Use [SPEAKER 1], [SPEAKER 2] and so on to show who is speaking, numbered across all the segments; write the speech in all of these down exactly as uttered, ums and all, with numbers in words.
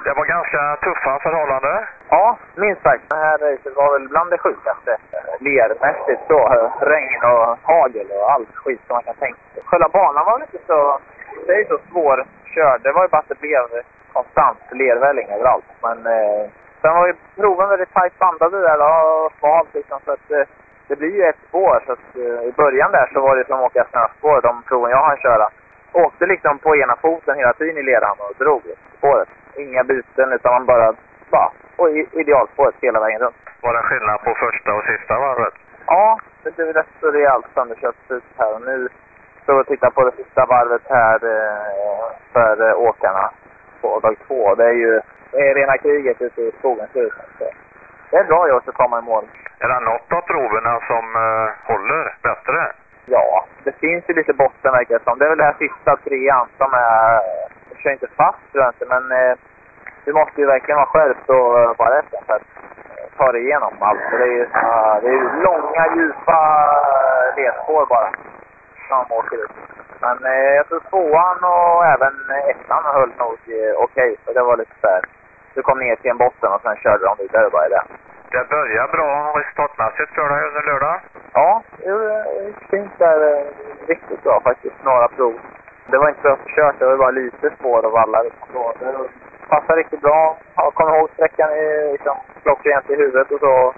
[SPEAKER 1] Det var ganska tuffa förhållanden.
[SPEAKER 2] Ja, minst sagt. Det här racet var väl bland det sjukaste. Lermässigt så, regn och hagel och allt skit som man kan tänka sig. Själva banan var inte så, det är så svårkörd. Det var ju bara att det blev konstant lervälling överallt. Men eh, sen var ju proven väldigt tajt bandade där och smalt liksom, så att eh, det blir ju ett spår. Så att, eh, i början där så var det som att åka snöspår, de proven jag har köra. Åkte liksom på ena foten hela tiden i leran och drog spåret. Inga byten utan man bara, bara och idealspåret hela vägen runt.
[SPEAKER 1] Var det skillnad på första och sista varvet?
[SPEAKER 2] Ja, det blev rätt så rejält sönderkört ut här. Och nu står och tittar på det sista varvet här eh, för eh, åkarna på dag två. Det är ju det är rena kriget ute i skogen. Så det är bra gjort att komma i mål.
[SPEAKER 1] Är det något av proverna som eh, håller bättre?
[SPEAKER 2] Ja, det finns ju lite botten verkar som. Det är väl det här sista trean som är, jag kör inte fast tror jag inte, men eh, du måste ju verkligen vara skärpt och uh, bara efter för att uh, ta dig igenom allt. Det är ju uh, det är ju långa, djupa uh, ledspår bara som åker ut. Men uh, jag tror tvåan och även ettan höll nog uh, okej, okay, så det var lite så här. Du kom ner till en botten och sen körde de vidare bara i det.
[SPEAKER 1] Det börjar bra resultatmässigt för dig under lördag.
[SPEAKER 2] Ja, det gick fint där. Uh, riktigt bra faktiskt, några prov. Det var inte så kört, det var bara lite spår och vallar. Det passade riktigt bra. Jag kommer ihåg sträckan i liksom, klockrent i huvudet och så.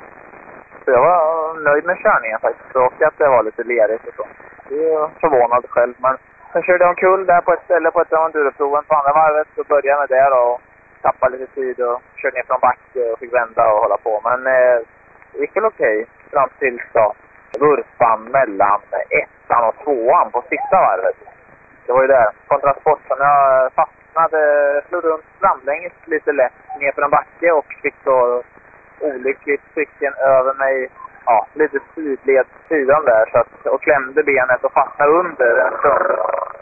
[SPEAKER 2] Så jag var nöjd med körningen faktiskt. Och att det var lite lerigt och så. Det är förvånad själv. Men sen körde jag omkull där på ett ställe på ett enduroproven på andra varvet. Så började jag med det och tappade lite tid och körde ner från backen och fick vända och hålla på. Men eh, det gick väl okej fram till då vurpan mellan ettan och tvåan på sista varvet. Det var ju där, på en transport som jag fastnade, slog runt framlänges lite lätt ner på en backe och fick så olyckligt cykeln över mig, ja, lite sidled sidan där så att, och klämde benet och fastnade under en stund.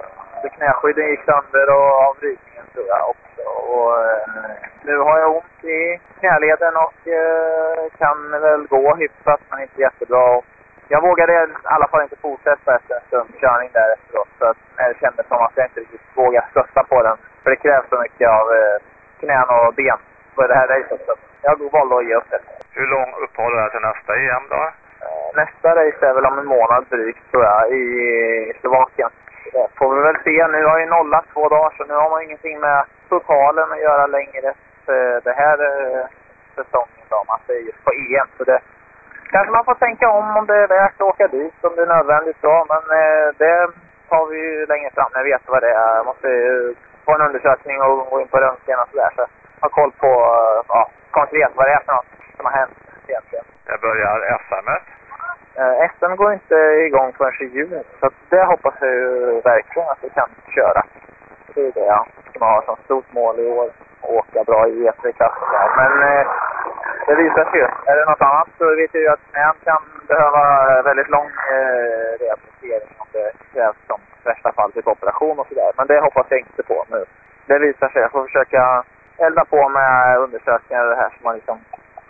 [SPEAKER 2] Så knäskydden gick sönder och avbrytningen tror jag också. Och eh, nu har jag ont i knäleden och eh, kan väl gå hyfsat men inte jättebra. Jag vågade i alla fall inte fortsätta efter en stund körning där efteråt. Så att det kändes som att jag inte riktigt vågar stötta på den. För det krävs så mycket av eh, knän och ben för det här racet. Så jag valde att ge upp det.
[SPEAKER 1] Hur lång uppehåller det till nästa E M då?
[SPEAKER 2] Eh, nästa race är väl om en månad drygt tror jag i, i Slovakien. Det får vi väl se. Nu har jag nollat två dagar så nu har man ingenting med totalen att göra längre för det här eh, säsongen då. Man är just på E M. Så det kanske man får tänka om om det är värt att åka dit, om det är nödvändigt då. Men eh, det tar vi ju längre fram när vi vet vad det är. Jag måste ju få en undersökning och gå in på röntgen och sådär. Så ha koll på ja, konkret vad det är för något som har hänt egentligen.
[SPEAKER 1] Det börjar S M-et.
[SPEAKER 2] Eh, S M går inte igång förrän i juni. Så det hoppas jag ju verkligen att vi kan köra. Det är det jag som har som stort mål i år. Åka bra i E tre-klassen. Men eh, det visar sig ju. Är det något annat så vet jag ju att knän kan behöva väldigt lång eh, rehabilitering om det krävs som värsta fall till operation och sådär. Men det hoppas jag inte på nu. Det visar sig. Jag får försöka elda på med undersökningar det här så man liksom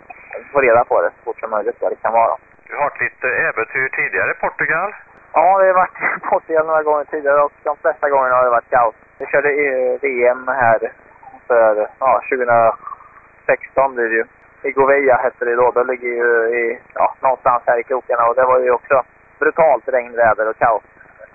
[SPEAKER 2] får reda på det så fort som möjligt vad det kan vara.
[SPEAKER 1] Du har haft lite äventyr tidigare i Portugal?
[SPEAKER 2] Ja, det har varit i Portugal några gånger tidigare och de flesta gångerna har det varit kaos. Vi körde V M här för ja, tjugohundrasexton blir det ju. I Gouveia hette det då. Då ligger ju i, ja, någonstans här i krokarna och det var ju också brutalt regnväder och kaos.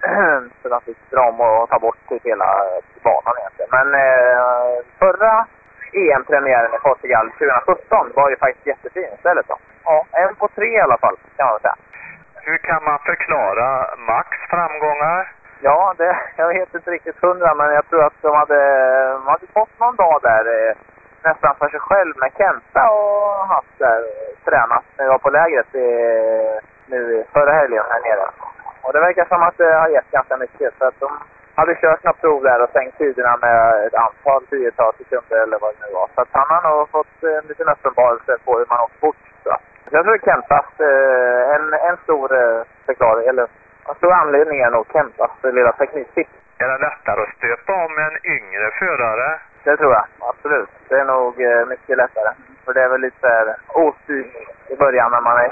[SPEAKER 2] Så de fick dra om och ta bort typ hela banan egentligen. Men eh, förra E M-premiären i Portugal tjugosjutton var ju faktiskt jättefin istället då. Ja, en på tre i alla fall kan man säga.
[SPEAKER 1] Hur kan man förklara Max framgångar?
[SPEAKER 2] Ja, det, jag vet inte riktigt hundra, men jag tror att de hade, de hade fått någon dag där eh, nästan för sig själv med Kenta och haft där tränat när jag var på lägret eh, nu förra helgen här nere. Och det verkar som att det har gett ganska mycket så att de hade kört några prov där och sänkt tiderna med ett antal tiotal sekunder eller vad det nu var. Så att han har nog fått en liten uppenbarelse på hur man åker fort. Så jag tror Kentas eh, en, en stor eh, förklaring, eller en stor anledning är nog Kentas lilla tekniktips.
[SPEAKER 1] Är det lättare att stöpa om en yngre förare?
[SPEAKER 2] Det tror jag, absolut. Det är nog eh, mycket lättare. För det är väl lite här ostyrt i början när man är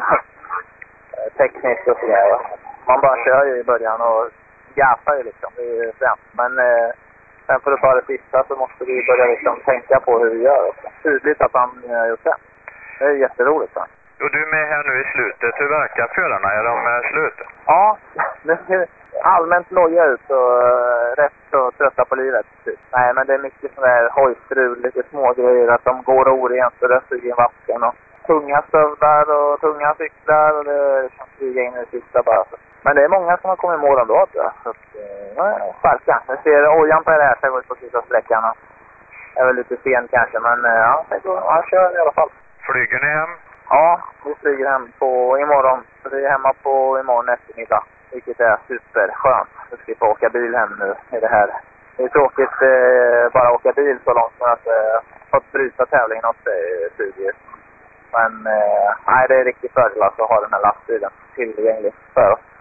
[SPEAKER 2] teknisk och sådär. Man bara kör ju i början och gasar ju liksom. Det är ju främt. Men eh, Sen för att ta det sista så måste vi börja liksom tänka på hur vi gör också. Tydligt att han har gjort det. Det är jätteroligt. Va?
[SPEAKER 1] Och du är med här nu i slutet. Hur verkar förarna? Är de uh, slut?
[SPEAKER 2] Ja, det ser allmänt loja ut och uh, rätt så trötta på livet. Typ. Nej, men det är mycket sån där hojstrul, lite små grejer. Att de går orent och det suger vatten. Och tunga stövlar och tunga cyklar. Och det kan flyga in i det sista bara. Men det är många som har kommit i mål ändå. Så att, uh, starka. Jag ser ojan på det här så jag går på sista sträckan. Jag är väl lite sen kanske, men uh, ja, jag, går, jag kör i alla fall.
[SPEAKER 1] Flyger ni hem?
[SPEAKER 2] Ja, vi flyger hem på imorgon. Så vi är hemma på imorgon eftermiddag. Vilket är superskönt. Vi slipper åka bil hem nu i det här. Det är tråkigt eh, bara åka bil så långt som att eh, fått bryta tävlingen åt eh, studier. Men eh, nej, det är riktigt fördel att ha den här lastbilen tillgänglig för oss.